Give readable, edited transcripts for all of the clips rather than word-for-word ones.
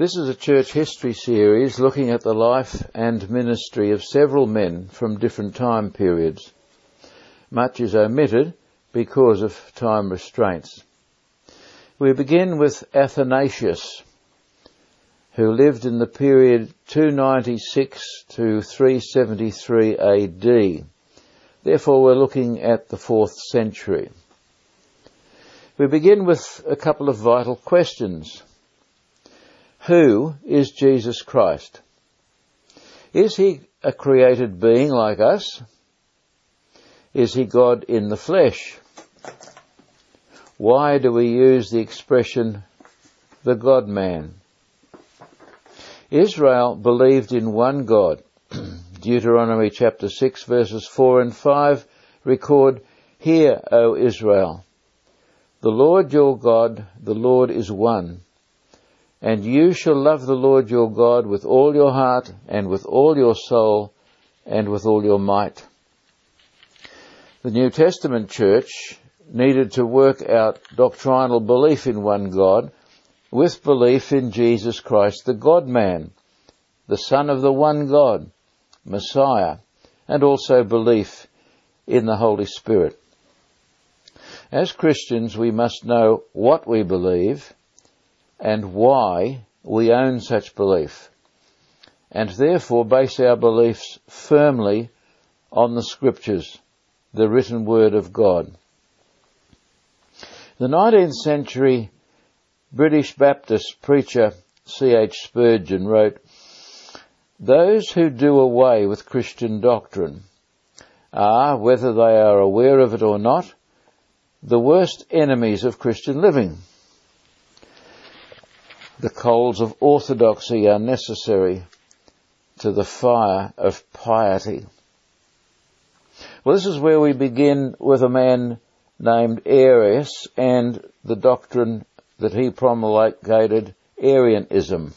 This is a church history series looking at the life and ministry of several men from different time periods. Much is omitted because of time restraints. We begin with Athanasius, who lived in the period 296 to 373 AD. Therefore, we're looking at the 4th century. We begin with a couple of vital questions. Who is Jesus Christ? Is he a created being like us? Is he God in the flesh? Why do we use the expression the God-man? Israel believed in one God. Deuteronomy chapter 6 verses 4 and 5 record, "Hear, O Israel, the Lord your God, the Lord is one. And you shall love the Lord your God with all your heart and with all your soul and with all your might." The New Testament church needed to work out doctrinal belief in one God with belief in Jesus Christ, the God-man, the Son of the one God, Messiah, and also belief in the Holy Spirit. As Christians, we must know what we believe and why we own such belief, and therefore base our beliefs firmly on the Scriptures, the written Word of God. The 19th century British Baptist preacher C.H. Spurgeon wrote, "Those who do away with Christian doctrine are, whether they are aware of it or not, the worst enemies of Christian living. The coals of orthodoxy are necessary to the fire of piety." Well, this is where we begin with a man named Arius and the doctrine that he promulgated, Arianism.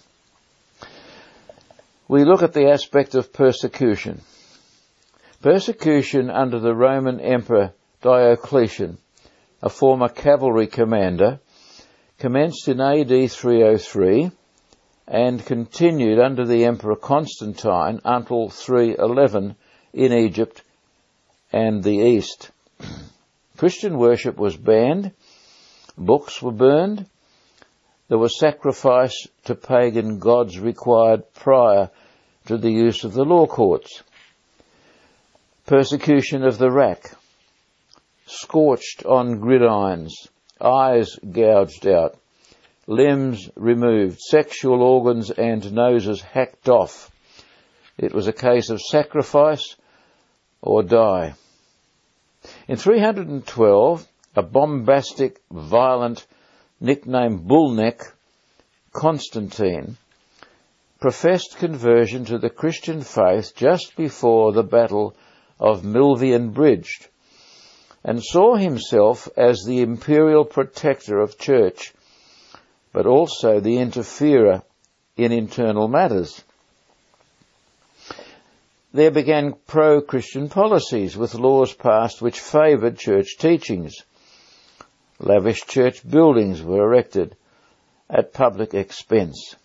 We look at the aspect of persecution. Persecution under the Roman Emperor Diocletian, a former cavalry commander, commenced in AD 303 and continued under the Emperor Constantine until 311 in Egypt and the East. Christian worship was banned, books were burned, there was sacrifice to pagan gods required prior to the use of the law courts. Persecution of the rack, scorched on gridirons, eyes gouged out, limbs removed, sexual organs and noses hacked off. It was a case of sacrifice or die. In 312, a bombastic, violent, nicknamed Bullneck, Constantine, professed conversion to the Christian faith just before the Battle of Milvian Bridge, and saw himself as the imperial protector of church, but also the interferer in internal matters. There began pro-Christian policies with laws passed which favoured church teachings. Lavish church buildings were erected at public expense.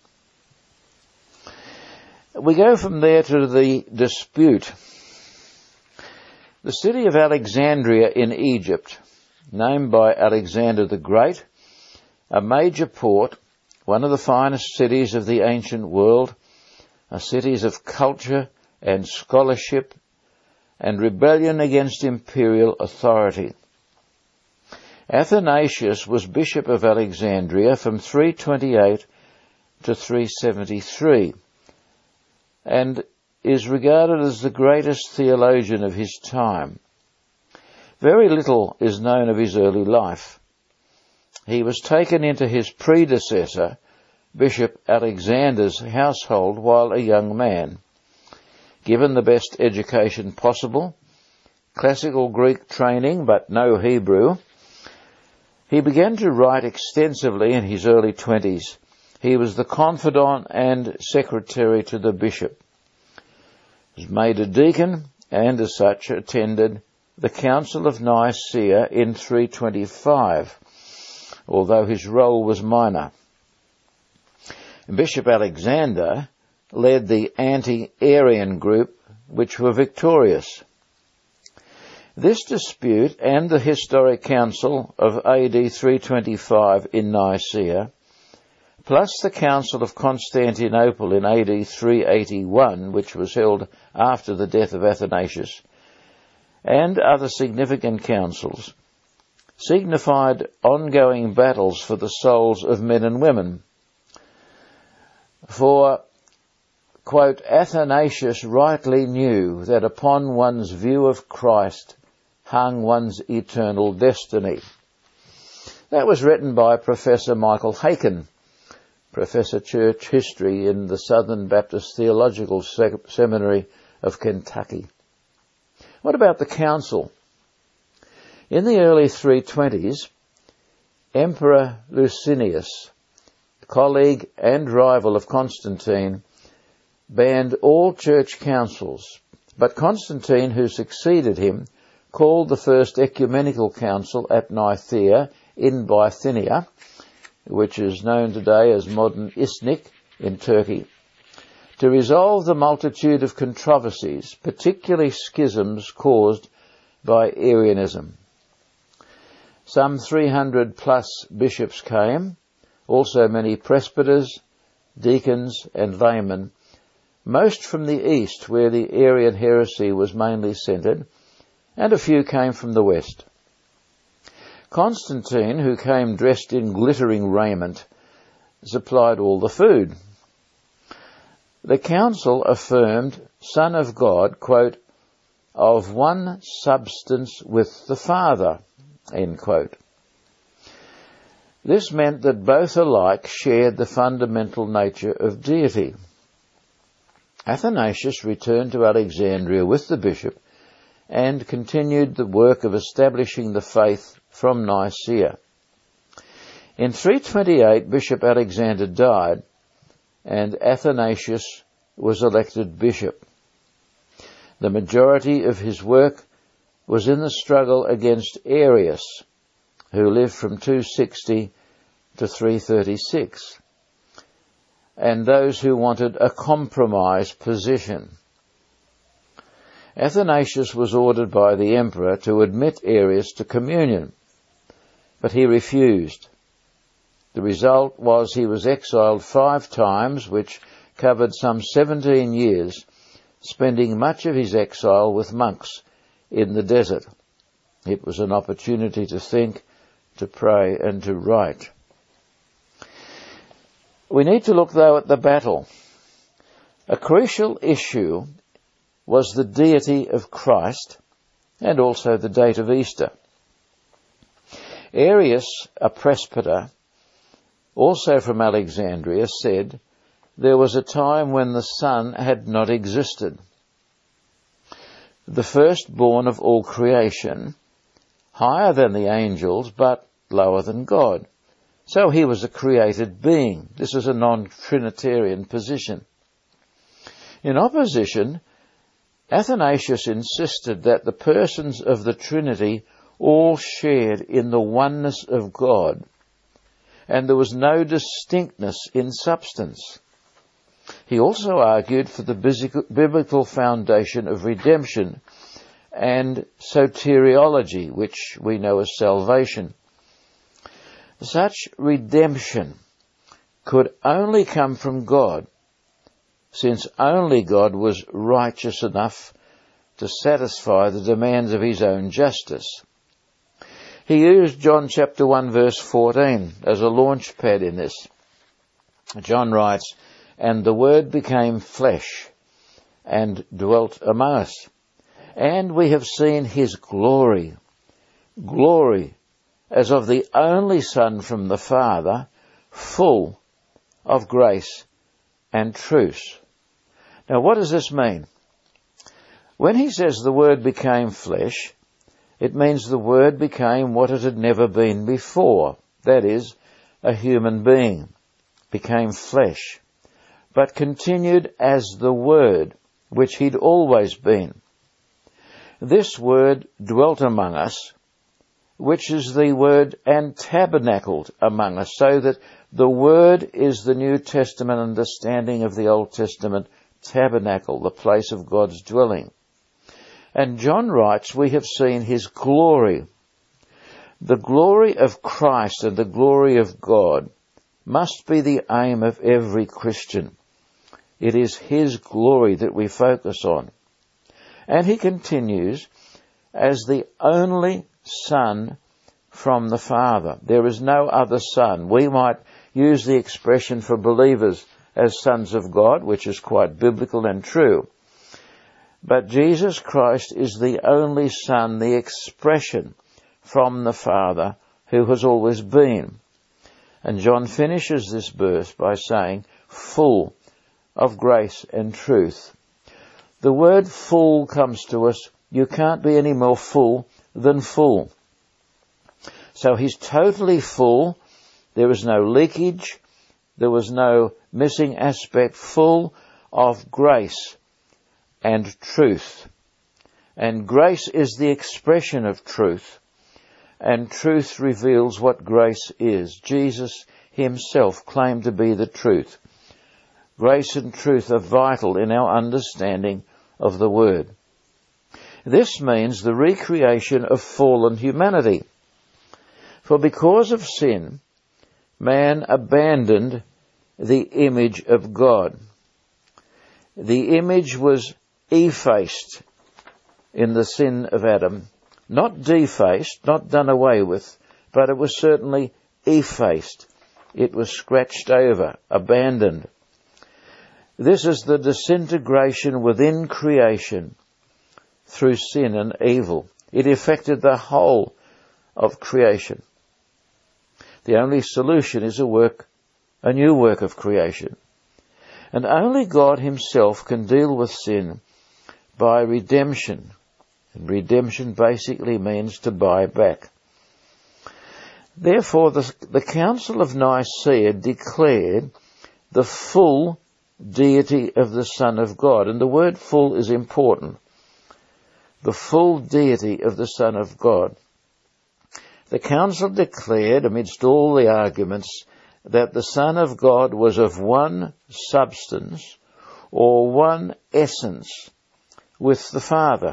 We go from there to the dispute. The city of Alexandria in Egypt, named by Alexander the Great, a major port, one of the finest cities of the ancient world, a city of culture and scholarship and rebellion against imperial authority. Athanasius was Bishop of Alexandria from 328 to 373 and is regarded as the greatest theologian of his time. Very little is known of his early life. He was taken into his predecessor, Bishop Alexander's household while a young man. Given the best education possible, classical Greek training but no Hebrew, he began to write extensively in his early 20s. He was the confidant and secretary to the bishop. He was made a deacon and as such attended the Council of Nicaea in 325, although his role was minor. Bishop Alexander led the anti-Arian group, which were victorious. This dispute and the historic council of AD 325 in Nicaea, plus the Council of Constantinople in AD 381, which was held after the death of Athanasius, and other significant councils, signified ongoing battles for the souls of men and women. For, quote, Athanasius rightly knew that upon one's view of Christ hung one's eternal destiny. That was written by Professor Michael Haykin, Professor Church History in the Southern Baptist Theological Seminary of Kentucky. What about the council? In the early 320s, Emperor Licinius, colleague and rival of Constantine, banned all church councils, but Constantine, who succeeded him, called the First Ecumenical Council at Nicaea in Bithynia, which is known today as modern Iznik in Turkey, to resolve the multitude of controversies, particularly schisms caused by Arianism. Some 300 plus bishops came, also many presbyters, deacons and laymen, most from the east where the Arian heresy was mainly centred, and a few came from the west. Constantine, who came dressed in glittering raiment, supplied all the food. The council affirmed, Son of God, quote, of one substance with the Father, end quote. This meant that both alike shared the fundamental nature of deity. Athanasius returned to Alexandria with the bishop and continued the work of establishing the faith from Nicaea. In 328, Bishop Alexander died, and Athanasius was elected bishop. The majority of his work was in the struggle against Arius, who lived from 260 to 336, and those who wanted a compromise position. Athanasius was ordered by the emperor to admit Arius to communion, but he refused. The result was he was exiled 5 times, which covered some 17 years, spending much of his exile with monks in the desert. It was an opportunity to think, to pray, and to write. We need to look, though, at the battle. A crucial issue was the deity of Christ and also the date of Easter. Arius, a presbyter, also from Alexandria, said there was a time when the Son had not existed. The firstborn of all creation, higher than the angels but lower than God. So he was a created being. This is a non-Trinitarian position. In opposition, Athanasius insisted that the persons of the Trinity all shared in the oneness of God, and there was no distinctness in substance. He also argued for the biblical foundation of redemption and soteriology, which we know as salvation. Such redemption could only come from God, since only God was righteous enough to satisfy the demands of his own justice. He used John chapter 1 verse 14 as a launch pad in this. John writes, "And the Word became flesh and dwelt among us, and we have seen his glory, glory as of the only Son from the Father, full of grace and truth." Now, what does this mean? When he says the Word became flesh, it means the Word became what it had never been before, that is, a human being, became flesh, but continued as the Word, which he'd always been. This Word dwelt among us, which is the word and tabernacled among us, so that the word is the New Testament understanding of the Old Testament tabernacle, the place of God's dwelling. And John writes, we have seen his glory. The glory of Christ and the glory of God must be the aim of every Christian. It is his glory that we focus on. And he continues, as the only Son from the Father. There is no other Son. We might use the expression for believers as sons of God, which is quite biblical and true. But Jesus Christ is the only Son, the expression from the Father who has always been. And John finishes this verse by saying, full of grace and truth. The word full comes to us. You can't be any more full than full. So he's totally full. There was no leakage. There was no missing aspect. Full of grace and truth. And grace is the expression of truth. And truth reveals what grace is. Jesus himself claimed to be the truth. Grace and truth are vital in our understanding of the Word. This means the recreation of fallen humanity. For because of sin, man abandoned the image of God. The image was effaced in the sin of Adam. Not defaced, not done away with, but it was certainly effaced. It was scratched over, abandoned. This is the disintegration within creation through sin and evil. It affected the whole of creation. The only solution is a new work of creation. And only God himself can deal with sin by redemption. And redemption basically means to buy back. Therefore, the Council of Nicaea declared the full deity of the Son of God. And the word full is important. The full deity of the Son of God. The Council declared, amidst all the arguments, that the Son of God was of one substance or one essence with the Father.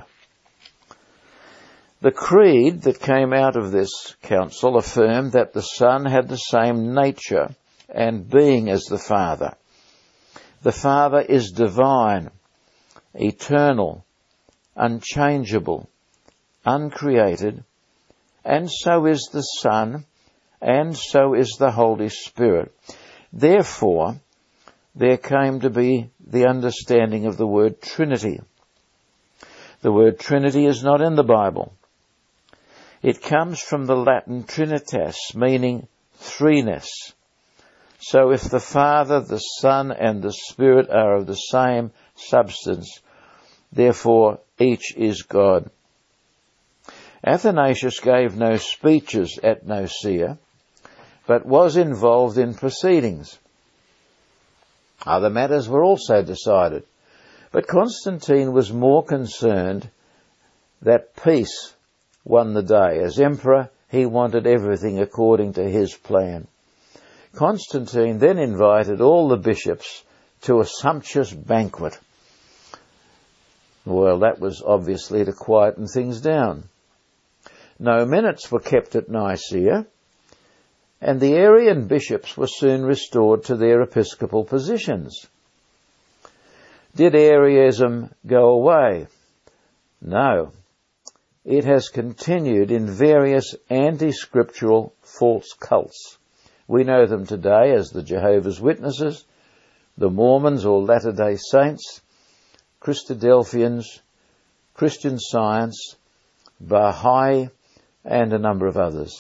The creed that came out of this council affirmed that the Son had the same nature and being as the Father. The Father is divine, eternal, unchangeable, uncreated, and so is the Son, and so is the Holy Spirit. Therefore, there came to be the understanding of the word Trinity. The word Trinity is not in the Bible. It comes from the Latin trinitas, meaning threeness. So if the Father, the Son, and the Spirit are of the same substance, therefore each is God. Athanasius gave no speeches at Nicaea, but was involved in proceedings. Other matters were also decided, but Constantine was more concerned that peace won the day. As emperor, he wanted everything according to his plan. Constantine then invited all the bishops to a sumptuous banquet. Well, that was obviously to quieten things down. No minutes were kept at Nicaea, and the Arian bishops were soon restored to their episcopal positions. Did Arianism go away? No. It has continued in various anti-scriptural false cults. We know them today as the Jehovah's Witnesses, the Mormons or Latter-day Saints, Christadelphians, Christian Science, Baha'i, and a number of others.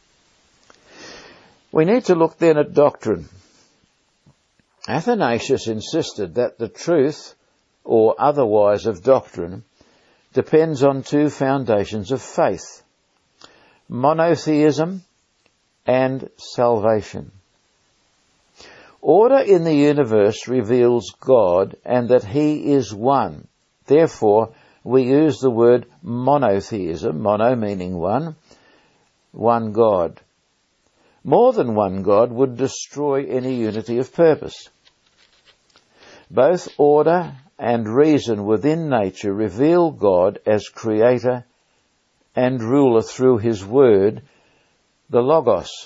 We need to look then at doctrine. Athanasius insisted that the truth, or otherwise of doctrine, depends on two foundations of faith: monotheism and salvation. Order in the universe reveals God and that he is one. Therefore, we use the word monotheism, mono meaning one, one God. More than one God would destroy any unity of purpose. Both order and reason within nature reveal God as creator and ruler through his word, the Logos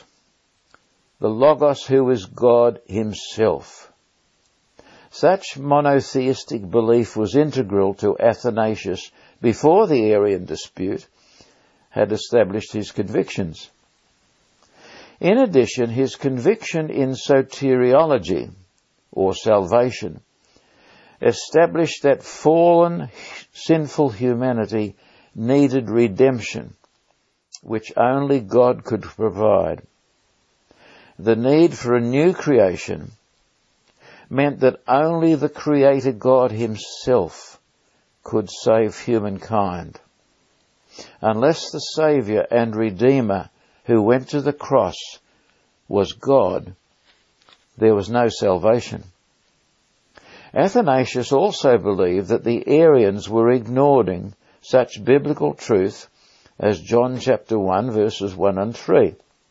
who is God himself. Such monotheistic belief was integral to Athanasius before the Arian dispute had established his convictions. In addition, his conviction in soteriology, or salvation, established that fallen, sinful humanity needed redemption, which only God could provide. The need for a new creation meant that only the Creator God himself could save humankind. Unless the Saviour and Redeemer who went to the cross was God, there was no salvation. Athanasius also believed that the Arians were ignoring such biblical truth as John chapter 1 verses 1 and 3.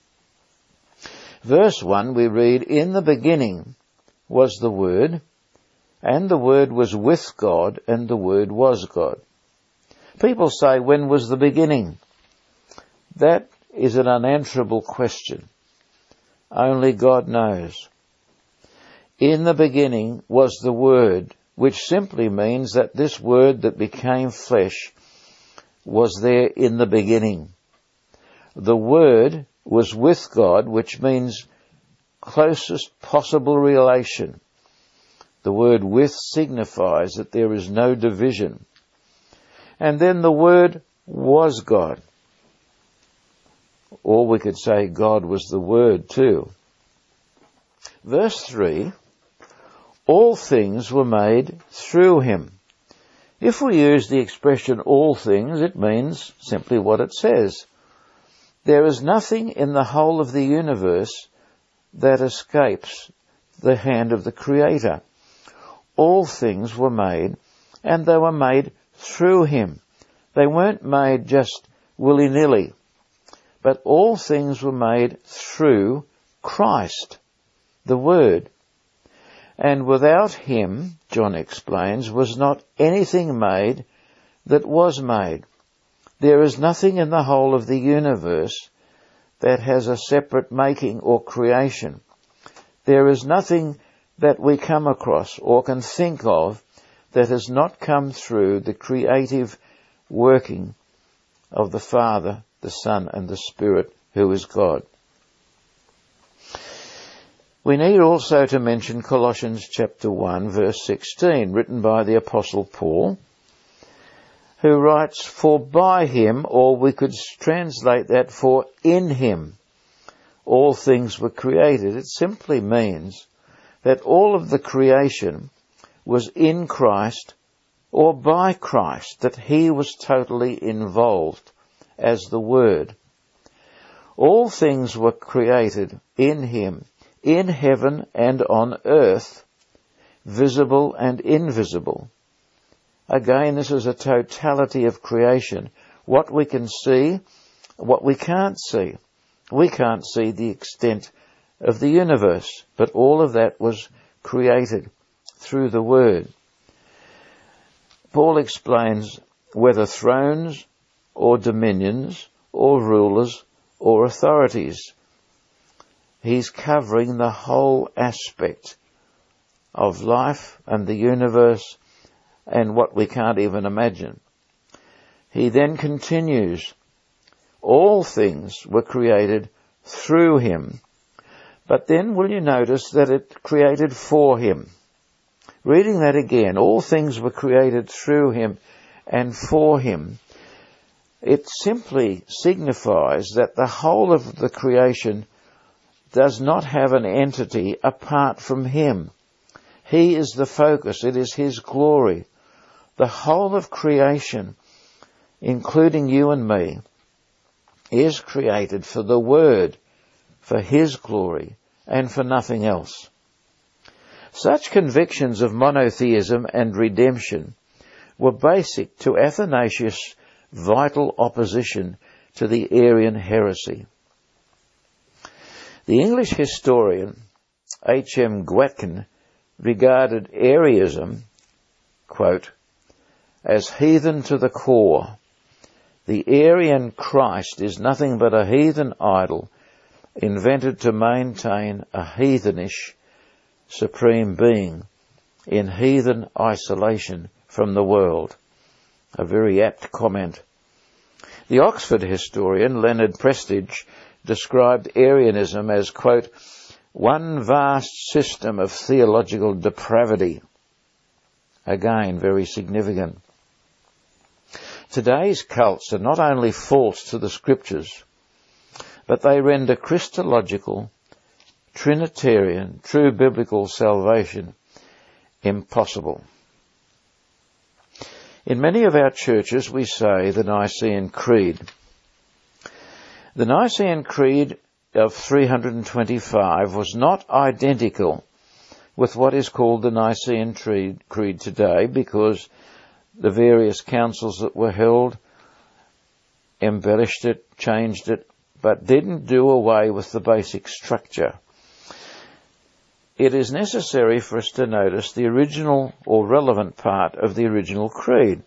Verse 1 we read, "In the beginning was the Word, and the Word was with God, and the Word was God." People say, when was the beginning? That is an unanswerable question. Only God knows. In the beginning was the Word, which simply means that this Word that became flesh was there in the beginning. The Word was with God, which means closest possible relation. The word with signifies that there is no division. And then the Word was God. Or we could say God was the Word too. Verse 3, all things were made through him. If we use the expression all things, it means simply what it says. There is nothing in the whole of the universe that escapes the hand of the Creator. All things were made, and they were made through him. They weren't made just willy-nilly, but all things were made through Christ, the Word. And without him, John explains, was not anything made that was made. There is nothing in the whole of the universe that has a separate making or creation. There is nothing that we come across or can think of that has not come through the creative working of the Father, the Son, and the Spirit, who is God. We need also to mention Colossians chapter 1, verse 16, written by the Apostle Paul, who writes, "For by him," or we could translate that, "for in him, all things were created." It simply means that all of the creation was in Christ or by Christ, that he was totally involved as the Word. All things were created in him, in heaven and on earth, visible and invisible. Again, this is a totality of creation. What we can see, what we can't see. We can't see the extent of the universe, but all of that was created through the Word. Paul explains whether thrones or dominions or rulers or authorities. He's covering the whole aspect of life and the universe and what we can't even imagine. He then continues, all things were created through him. But then will you notice that it created for him? Reading that again, all things were created through him and for him. It simply signifies that the whole of the creation does not have an entity apart from him. He is the focus. It is his glory. The whole of creation, including you and me, is created for the Word, for his glory, and for nothing else. Such convictions of monotheism and redemption were basic to Athanasius' vital opposition to the Arian heresy. The English historian H.M. Gwetkin regarded Arianism, quote, as heathen to the core. The Arian Christ is nothing but a heathen idol invented to maintain a heathenish supreme being in heathen isolation from the world. A very apt comment. The Oxford historian Leonard Prestige described Arianism as, quote, one vast system of theological depravity. Again, very significant. Today's cults are not only false to the Scriptures, but they render Christological, Trinitarian, true biblical salvation impossible. In many of our churches we say the Nicene Creed. The Nicene Creed of 325 was not identical with what is called the Nicene Creed today, because the various councils that were held embellished it, changed it, but didn't do away with the basic structure. It is necessary for us to notice the original or relevant part of the original creed.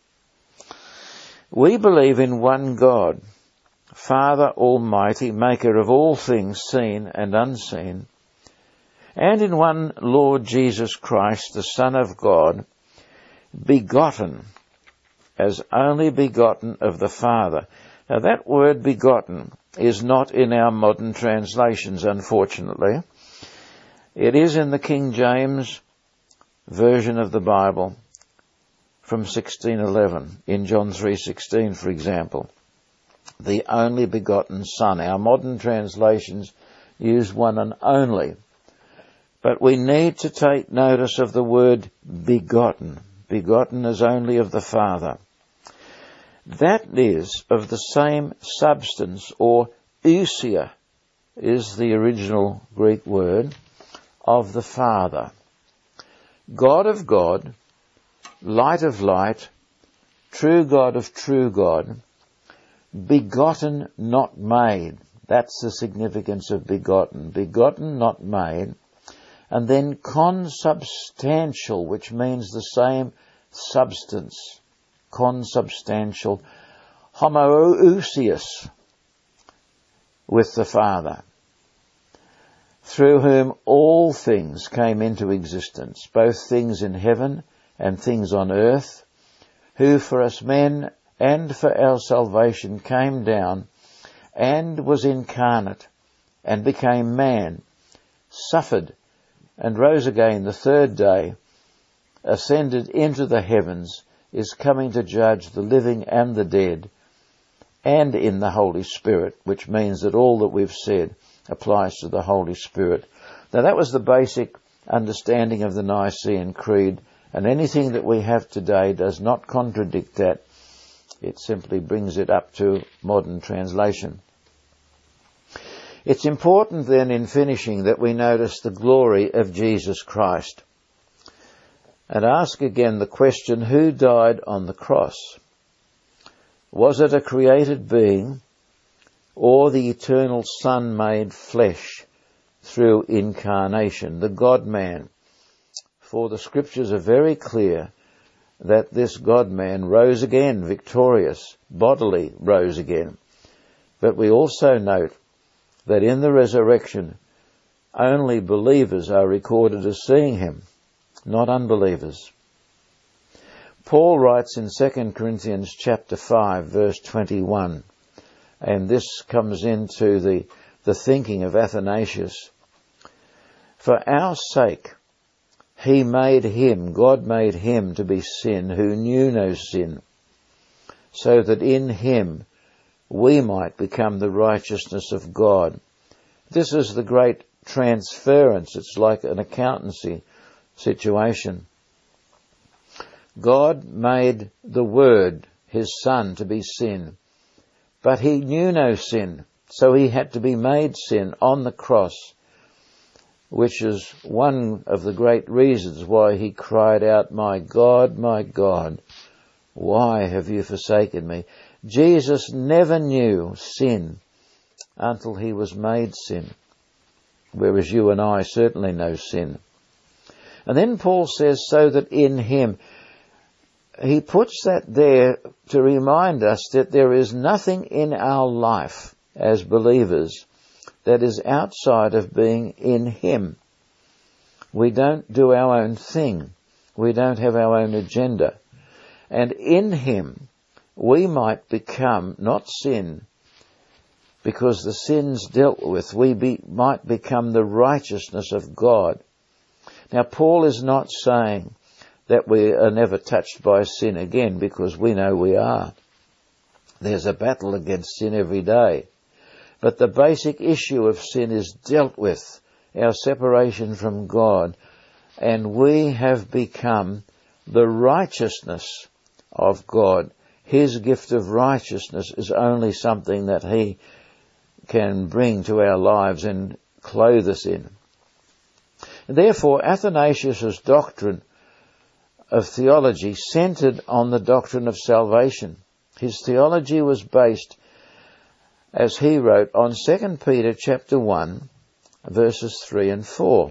We believe in one God, Father Almighty, maker of all things seen and unseen, and in one Lord Jesus Christ, the Son of God, begotten, as only begotten of the Father. Now that word begotten is not in our modern translations, unfortunately. It is in the King James version of the Bible from 1611, in John 3:16, for example. The only begotten Son. Our modern translations use one and only. But we need to take notice of the word begotten. Begotten as only of the Father. That is of the same substance, or ousia is the original Greek word, of the Father. God of God, light of light, true God of true God, begotten, not made. That's the significance of begotten. Begotten, not made. And then consubstantial, which means the same substance. Consubstantial. Homoousios, with the Father, through whom all things came into existence, both things in heaven and things on earth, who for us men and for our salvation came down and was incarnate and became man, suffered and rose again the third day, ascended into the heavens, is coming to judge the living and the dead, and in the Holy Spirit, which means that all that we've said applies to the Holy Spirit. Now that was the basic understanding of the Nicene Creed, and anything that we have today does not contradict that. It simply brings it up to modern translation. It's important then, in finishing, that we notice the glory of Jesus Christ and ask again the question, who died on the cross? Was it a created being or the eternal Son made flesh through incarnation, the God-man? For the Scriptures are very clear that this God-man rose again, victorious, bodily rose again. But we also note that in the resurrection, only believers are recorded as seeing him, not unbelievers. Paul writes in 2 Corinthians chapter 5, verse 21, and this comes into the thinking of Athanasius. For our sake, he made him, God made him to be sin who knew no sin, so that in him we might become the righteousness of God. This is the great transference. It's like an accountancy situation. God made the Word, his Son, to be sin, but he knew no sin, so he had to be made sin on the cross, which is one of the great reasons why he cried out, my God, why have you forsaken me? Jesus never knew sin until he was made sin. whereas you and I certainly know sin. And then Paul says, so that in him, he puts that there to remind us that there is nothing in our life as believers that is outside of being in him. We don't do our own thing. We don't have our own agenda. And in him, we might become, not sin, because the sin's dealt with, might become the righteousness of God. Now, Paul is not saying that we are never touched by sin again, because we know we are. There's a battle against sin every day. But the basic issue of sin is dealt with, our separation from God, and we have become the righteousness of God. His gift of righteousness is only something that he can bring to our lives and clothe us in. Therefore, Athanasius' doctrine of theology centered on the doctrine of salvation. His theology was based, as he wrote, on 2 Peter chapter 1, verses 3 and 4,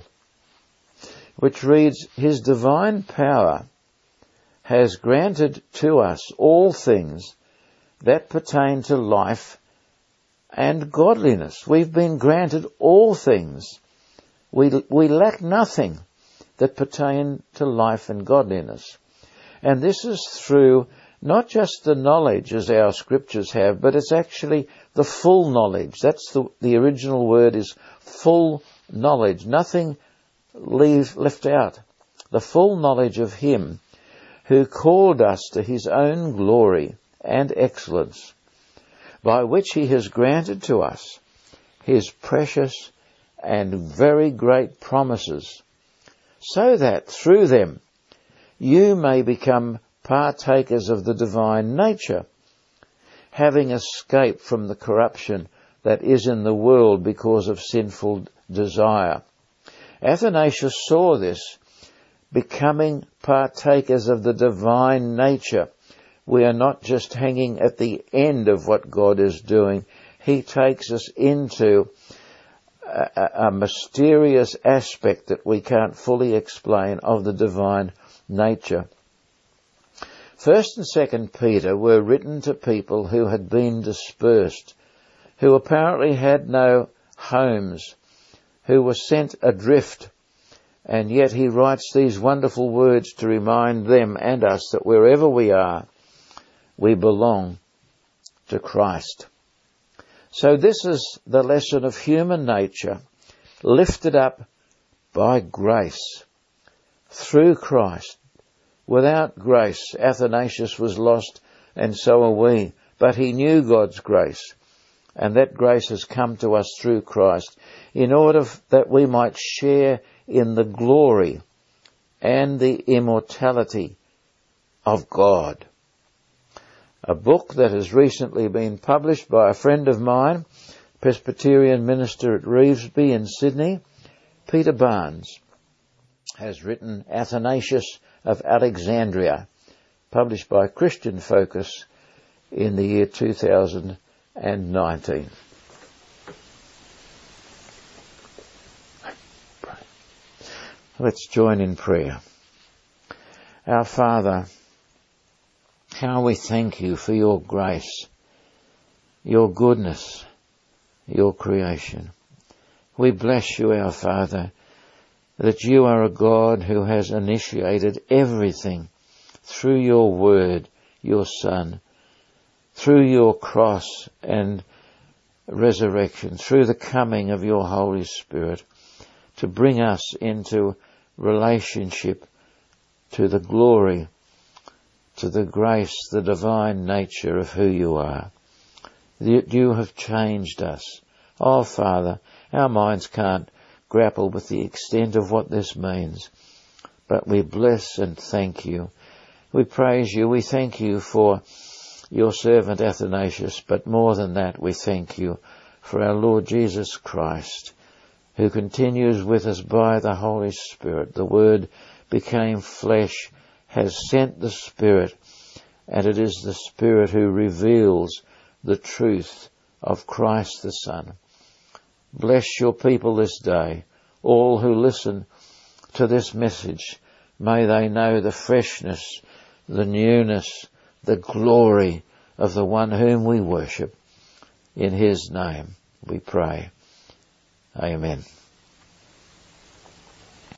which reads, his divine power has granted to us all things that pertain to life and godliness. We've been granted all things. We lack nothing that pertain to life and godliness. And this is through not just the knowledge as our scriptures have, but it's actually the full knowledge. That's the original word is full knowledge. Nothing left out. The full knowledge of him who called us to his own glory and excellence, by which he has granted to us his precious and very great promises, so that through them you may become partakers of the divine nature, having escaped from the corruption that is in the world because of sinful desire. Athanasius saw this, becoming partakers of the divine nature. We are not just hanging at the end of what God is doing. He takes us into a mysterious aspect that we can't fully explain of the divine nature. 1st and 2nd Peter were written to people who had been dispersed, who apparently had no homes, who were sent adrift, and yet he writes these wonderful words to remind them and us that wherever we are, we belong to Christ. So this is the lesson of human nature, lifted up by grace through Christ. Without grace, Athanasius was lost, and so are we. But he knew God's grace, and that grace has come to us through Christ, in order that we might share in the glory and the immortality of God. A book that has recently been published by a friend of mine, Presbyterian minister at Revesby in Sydney, Peter Barnes, has written Athanasius of Alexandria, published by Christian Focus in the year 2019. Let's join in prayer. Our Father, how we thank you for your grace, your goodness, your creation. We bless you, our Father, that you are a God who has initiated everything through your word, your Son, through your cross and resurrection, through the coming of your Holy Spirit, to bring us into relationship to the glory, to the grace, the divine nature of who you are. You have changed us. Oh, Father, our minds can't grapple with the extent of what this means, but we bless and thank you. We praise you. We thank you for your servant Athanasius, but more than that, we thank you for our Lord Jesus Christ, who continues with us by the Holy Spirit. The Word became flesh, has sent the Spirit, and it is the Spirit who reveals the truth of Christ the Son. Bless your people this day. All who listen to this message, may they know the freshness, the newness, the glory of the one whom we worship. In his name we pray. Amen.